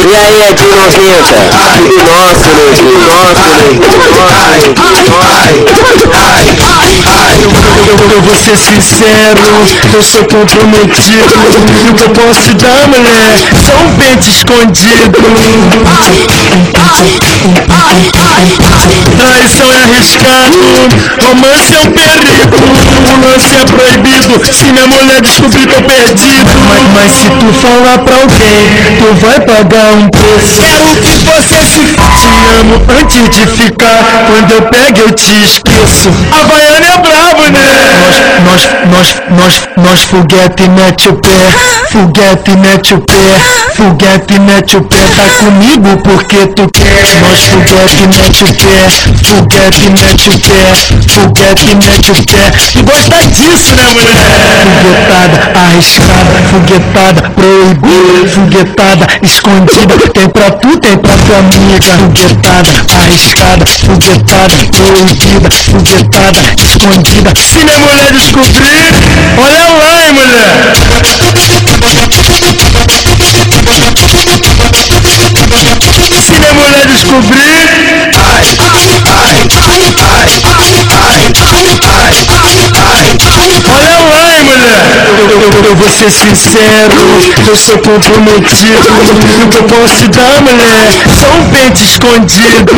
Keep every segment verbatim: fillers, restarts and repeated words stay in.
E aí, aqui novinha, tudo nosso, né? Tudo nosso, né? Eu vou ser sincero, eu sou comprometido. E o que eu posso te dar, mulher, são um pente escondido. Traição é arriscado, romance é um perigo. O lance é proibido, se minha mulher descobrir tô perdido. Mas, mas se tu falar pra alguém, tu vai pagar um preço. Quero que você se f... Te amo antes de ficar, quando eu pego eu te esqueço. Havaiana é brabo, né? Nós, nós, nós, nós foguete mete o pé, foguete mete o pé, foguete mete o pé. Tá comigo porque tu quer. Nós foguete mete o pé, foguete mete o pé, foguete mete o pé. Tu gosta disso, né, mulher? Foguetada, arriscada, foguetada, proibida, foguetada, escondida. Tem pra tu, tem pra tua amiga. Foguetada, arriscada, foguetada, proibida, foguetada, escondida. Se minha mulher descobrir, olha lá, hein, mulher. Se minha mulher descobrir, ai, ai, ai, ai, ai, ai, ai, olha lá, hein, mulher. Eu, eu, eu vou ser sincero, eu sou comprometido. O que eu posso te dar, mulher, só um pente escondido.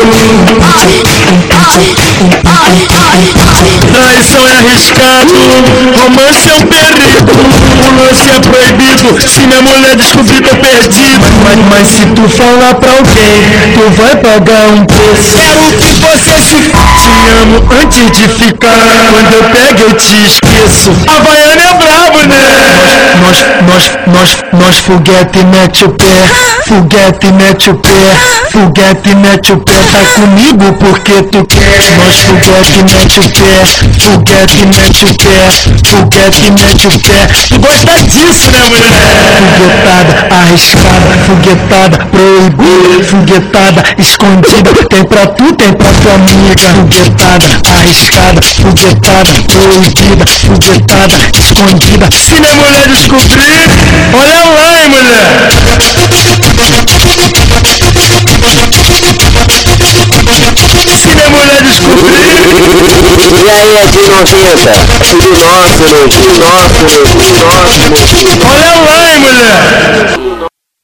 Traição é arriscado, romance é um perigo. O lance é proibido, se minha mulher descobrir tô perdido. Mas, mas se tu falar pra alguém, tu vai pagar um preço. Quero que você se f... Te amo antes de ficar, quando eu pego eu te esqueço. Havaiana é brabo, né? Nós, nós, nós, nós foguete mete o pé, foguete mete o pé, foguete mete o pé. Tá comigo porque tu quer. Nós foguete mete o pé, foguete mete o pé, foguete mete o pé. Tu gosta disso, né, mulher? Foguetada, arriscada, foguetada, proibida, foguetada, escondida. Tem pra tu, tem pra tua amiga. Foguetada, arriscada, foguetada, proibida, foguetada, escondida. Se minha mulher descobrir, olha lá, hein, mulher. Se minha mulher descobrir. E aí, aqui novinha, tudo nosso, né? Tudo nosso, né? Tudo nosso, né? Olha lá, hein, mulher.